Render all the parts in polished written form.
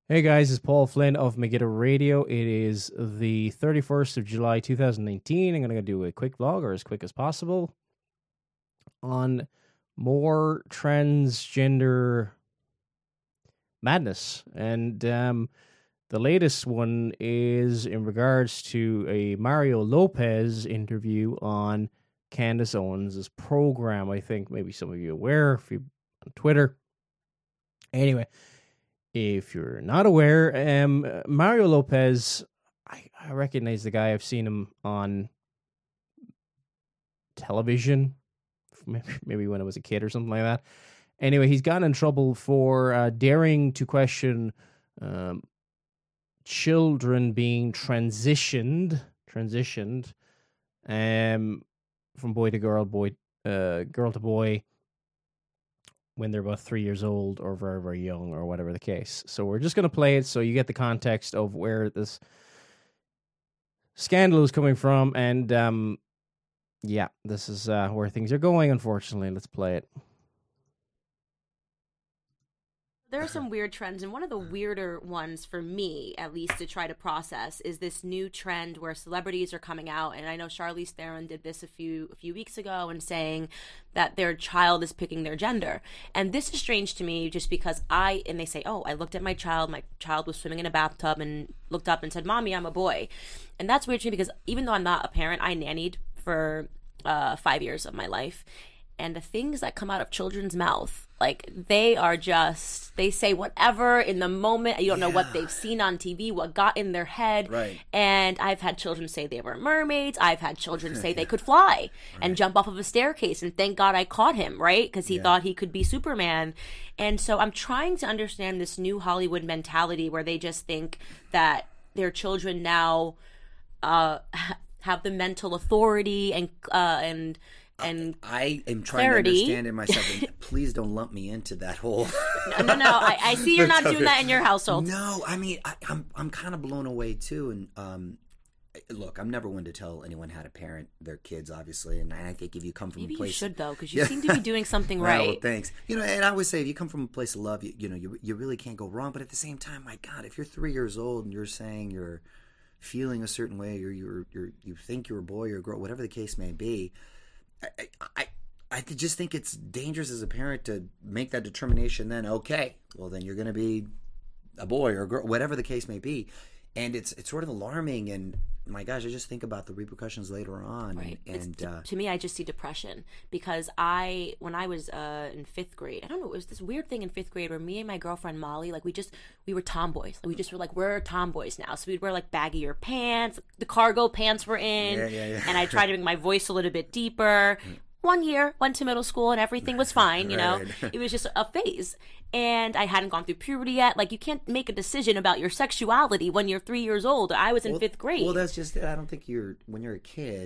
Hey guys, it's Paul Flynn of Megiddo Radio. It is the 31st of July 2019. I'm going to do a quick vlog, or as quick as possible, on more transgender madness. And the latest one is in regards to a Mario Lopez interview on Candace Owens' program. I think maybe some of you are aware if you on Twitter. Anyway, if you're not aware, Mario Lopez, I recognize the guy. I've seen him on television, maybe when I was a kid or something like that. Anyway, he's gotten in trouble for daring to question children being transitioned from boy to girl, girl to boy, when they're about 3 years old or very, very young or whatever the case. So we're just going to play it so you get the context of where this scandal is coming from. And yeah, this is where things are going, unfortunately. Let's play it. There are some weird trends, and one of the weirder ones for me, at least to try to process, is this new trend where celebrities are coming out, and I know Charlize Theron did this a few weeks ago, and saying that their child is picking their gender. And this is strange to me, just because and they say, oh, I looked at my child was swimming in a bathtub and looked up and said, Mommy, I'm a boy. And that's weird to me because even though I'm not a parent, I nannied for 5 years of my life. And the things that come out of children's mouth, like, they say whatever in the moment. You don't know what they've seen on TV, what got in their head. Right. And I've had children say they were mermaids. I've had children say they could fly and jump off of a staircase. And thank God I caught him, right? Because he thought he could be Superman. And so I'm trying to understand this new Hollywood mentality where they just think that their children now have the mental authority and I am trying clarity. to understand it myself. And please don't lump me into that whole. No. I see you're not doing that in your household. No, I mean, I'm kind of blown away too. And look, I'm never one to tell anyone how to parent their kids, obviously. And I think if you come from Maybe a place, you should though, because you seem to be doing something right. Well, thanks. And I always say, if you come from a place of love, you really can't go wrong. But at the same time, my God, if you're 3 years old and you're saying you're feeling a certain way, or you think you're a boy or a girl, whatever the case may be. I just think it's dangerous as a parent to make that determination. Then, okay, well, then you're going to be a boy or a girl, whatever the case may be, and it's sort of alarming. And my gosh, I just think about the repercussions later on. Right. And to me, I just see depression because when I was in fifth grade, I don't know, it was this weird thing in fifth grade where me and my girlfriend Molly, like we were tomboys. We just were like, we're tomboys now. So we'd wear like baggier pants, the cargo pants were in, and I tried to make my voice a little bit deeper. 1 year, went to middle school, and everything was fine, Right. It was just a phase. And I hadn't gone through puberty yet. Like, you can't make a decision about your sexuality when you're 3 years old. I was in fifth grade. Well, that's just it. I don't think when you're a kid,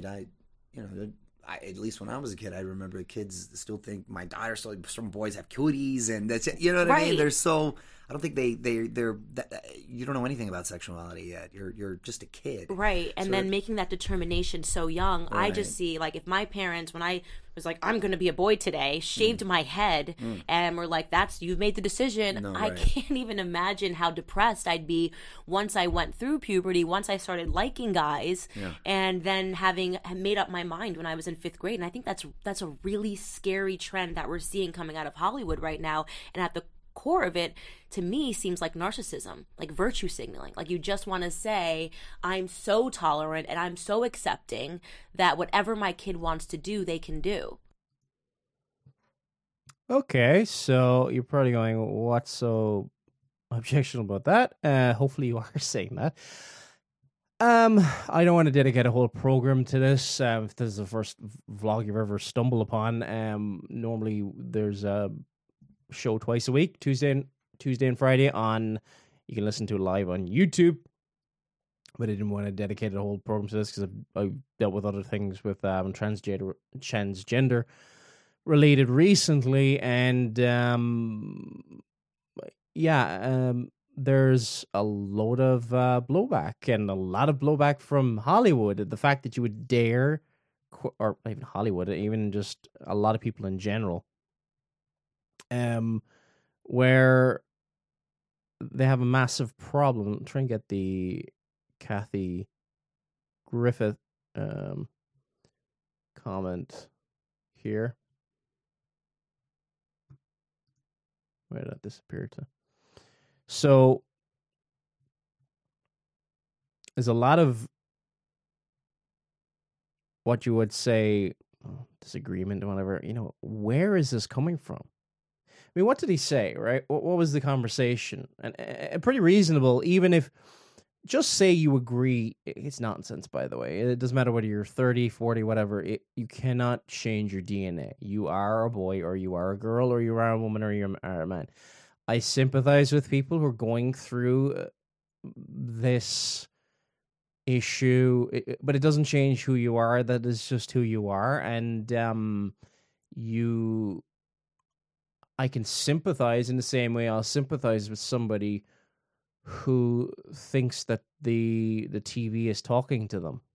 at least when I was a kid, I remember kids still think my daughter, some boys have cuties, and that's it. You know what I mean? They're so. I don't think they're. You don't know anything about sexuality yet. You're just a kid, right? And then making that determination so young, right. I just see, like, if my parents, when I was like, I'm going to be a boy today, shaved my head, and were like, you've made the decision. No, I right. can't even imagine how depressed I'd be once I went through puberty, once I started liking guys, and then having made up my mind when I was in fifth grade. And I think that's a really scary trend that we're seeing coming out of Hollywood right now. And at the core of it, to me, seems like narcissism, like virtue signaling. Like, you just want to say, I'm so tolerant and I'm so accepting that whatever my kid wants to do, they can do. Okay, so you're probably going, what's so objectionable about that? Hopefully you are saying that. I don't want to dedicate a whole program to this. If this is the first vlog you've ever stumbled upon, normally there's a show twice a week, Tuesday and Friday you can listen to it live on YouTube, but I didn't want to dedicate a whole program to this because I've dealt with other things with transgender related recently, and there's a load of blowback, and a lot of blowback from Hollywood. The fact that you would dare, or even Hollywood, even just a lot of people in general, where they have a massive problem. Try and get the Kathy Griffith comment here. Where did that disappear to? So there's a lot of what you would say disagreement or whatever. Where is this coming from? I mean, what did he say, right? What was the conversation? And pretty reasonable, even if just say you agree. It's nonsense, by the way. It doesn't matter whether you're 30, 40, whatever. You cannot change your DNA. You are a boy or you are a girl or you are a woman or you are a man. I sympathize with people who are going through this issue, but it doesn't change who you are. That is just who you are. And I can sympathize in the same way I'll sympathize with somebody who thinks that the TV is talking to them.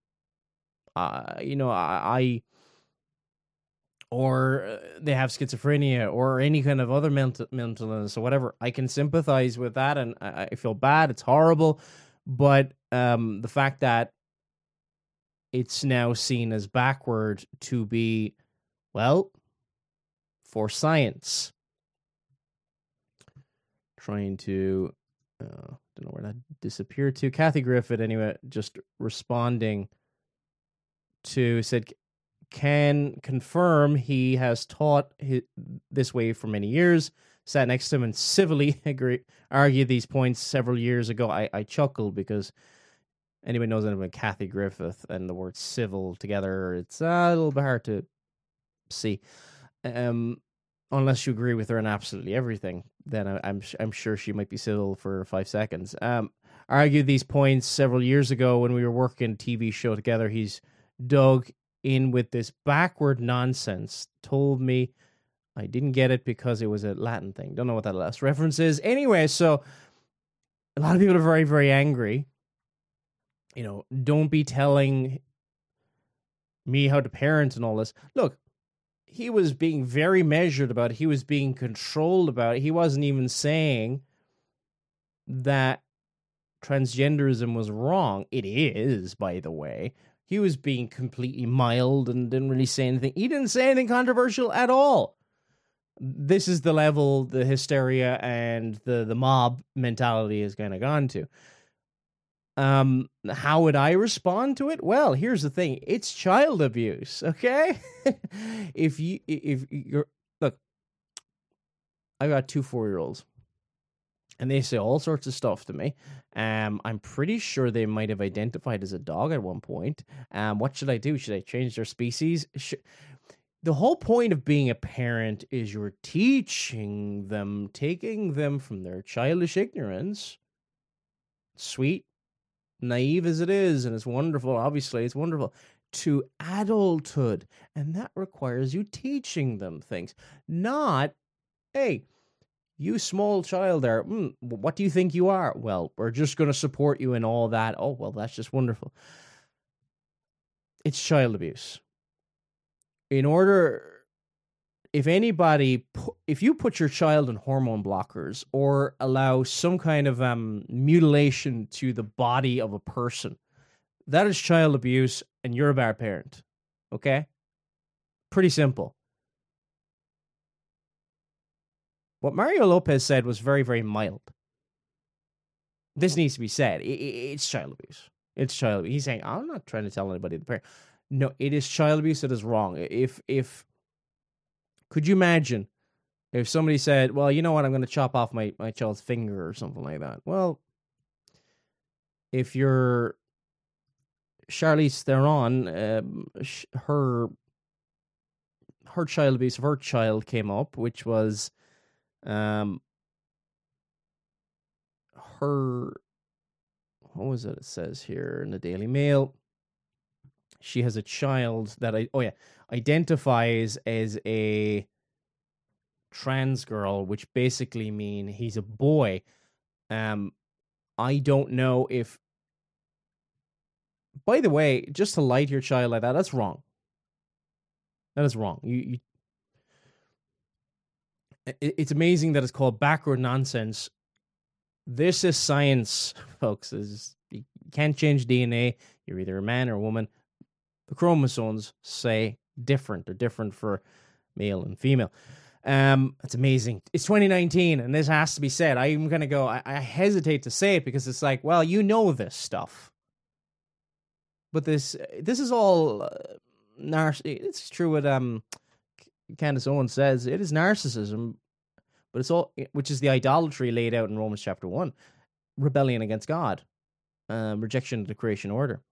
Or they have schizophrenia or any kind of other mental illness or whatever. I can sympathize with that, and I feel bad. It's horrible, but the fact that it's now seen as backward to be, well, for science. Trying to, don't know where that disappeared to. Kathy Griffith, anyway, just responding to, said, can confirm he has taught this way for many years, sat next to him and civilly argued these points several years ago. I chuckled because anybody knows anything about Kathy Griffith and the word civil together, it's a little bit hard to see. Unless you agree with her on absolutely everything, then I'm sure she might be civil for 5 seconds. Argued these points several years ago when we were working a TV show together. He's dug in with this backward nonsense. Told me I didn't get it because it was a Latin thing. Don't know what that last reference is. Anyway, so a lot of people are very, very angry. Don't be telling me how to parent and all this. Look, he was being very measured about it. He was being controlled about it. He wasn't even saying that transgenderism was wrong. It is, by the way. He was being completely mild and didn't really say anything. He didn't say anything controversial at all. This is the level the hysteria and the mob mentality has kind of gone to. How would I respond to it? Well, here's the thing. It's child abuse, okay? if you're look, I've got 2 4-year-olds. And they say all sorts of stuff to me. I'm pretty sure they might have identified as a dog at one point. What should I do? Should I change their species? The whole point of being a parent is you're teaching them, taking them from their childish ignorance, sweet, naive as it is, and it's wonderful, obviously, it's wonderful, to adulthood. And that requires you teaching them things. Not, hey, you small child there, what do you think you are? Well, we're just going to support you in all that. Oh, well, that's just wonderful. It's child abuse. If you put your child on hormone blockers or allow some kind of mutilation to the body of a person, that is child abuse and you're a bad parent. Okay? Pretty simple. What Mario Lopez said was very, very mild. This needs to be said. It's child abuse. It's child abuse. He's saying, I'm not trying to tell anybody the parent. No, it is child abuse that is wrong. Could you imagine if somebody said, well, you know what, I'm going to chop off my child's finger or something like that? Well, if you're Charlize Theron, her child abuse of her child came up, which was her, what was it says here in the Daily Mail? She has a child that identifies as a trans girl, which basically mean he's a boy. I don't know if, by the way, just to lie to your child like that, that's wrong. That is wrong. It's amazing that it's called backward nonsense This is science, folks. You can't change DNA. You're either a man or a woman. The chromosomes say different. They're different for male and female. It's amazing. It's 2019, and this has to be said. I'm going to go, I hesitate to say it because it's like, well, you know this stuff. But this is all it's true what Candace Owens says. It is narcissism, but it's all, which is the idolatry laid out in Romans chapter 1. Rebellion against God. Rejection of the creation order.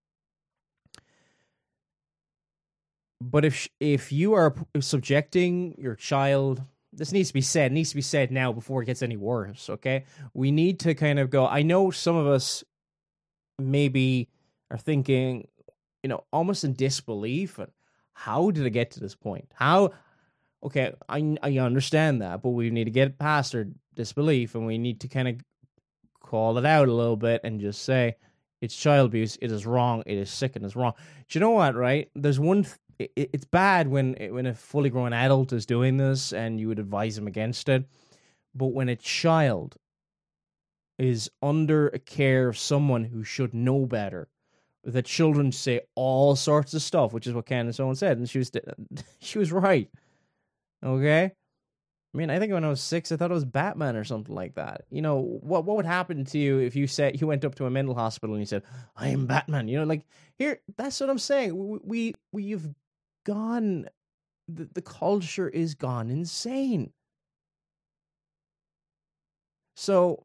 But if you are subjecting your child, this needs to be said. It needs to be said now before it gets any worse, okay? We need to kind of go, I know some of us maybe are thinking, almost in disbelief. How did it get to this point? How? Okay, I understand that, but we need to get past our disbelief, and we need to kind of call it out a little bit and just say, it's child abuse, it is wrong, it is sick, and it's wrong. Do you know what, right? There's one... It's bad when a fully grown adult is doing this and you would advise them against it. But when a child is under a care of someone who should know better, that children say all sorts of stuff, which is what Candace Owens said, and she was right. Okay? I mean, I think when I was 6, I thought it was Batman or something like that. What would happen to you if you went up to a mental hospital and you said, I am Batman? Here, that's what I'm saying. We've gone, the culture is gone insane. So,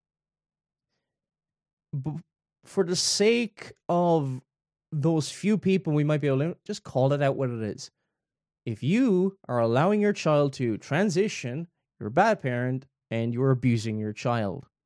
for the sake of those few people, we might be able to just call it out what it is. If you are allowing your child to transition, you're a bad parent and you're abusing your child.